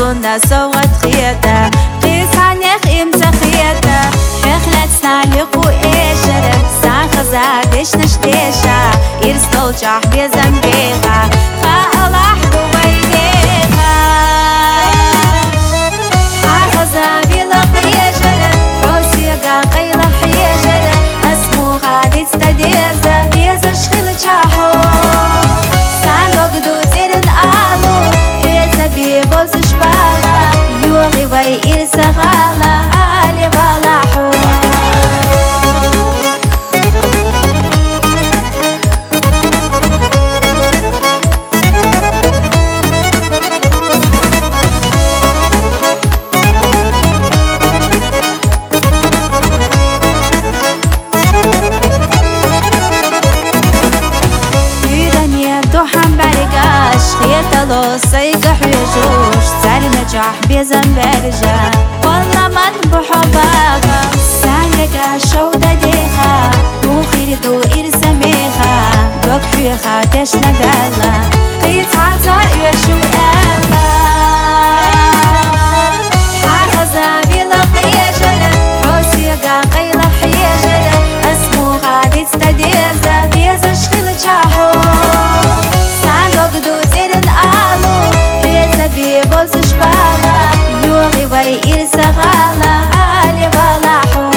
حونا صوت خياتا قيس عنيخ إمسا خياتا حخلت سنالق وإيشرك سان خزادش نشتيشا إرسل جاح بيزنبيغا خا الله دوبيديغا حخزا بيلق إيشرك حوسيقا قيلق إيشرك اسمو غادي تستديرزا بيزا شخيل جاحو سان لقدو تيرن آلو إرسا بيبوز شبالا يوغي وي إرسا غالا آلي غالاحو خيطلو سيقح ويجوش سعر نجاح بيزن برجا والله من بحباغا سعرقا شودة ديخا وخير دو إرسميخا دوك حيخا تش نقالا يتعطى يشو ألا حاخزا بيلق يجرا حوسيقا قيلق يجرا اسمو غادي تستديرزا بيزا شخيل جاحو بيبوز شبالا يوغي وي إرسا غالا آلي غالاحو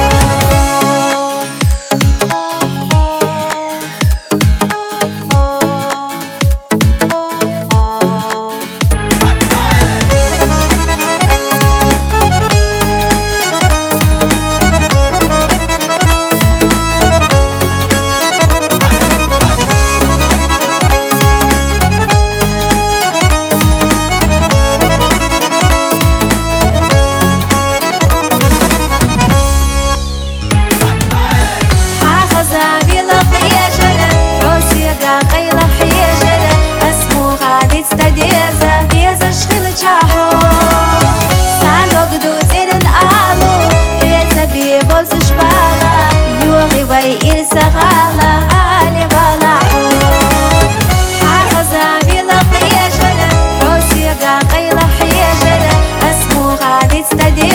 إرسا غالا آلي غالاحو حاخزا بيلق يجرا حوسيقا قيلق يجرا اسمو غادي تستدير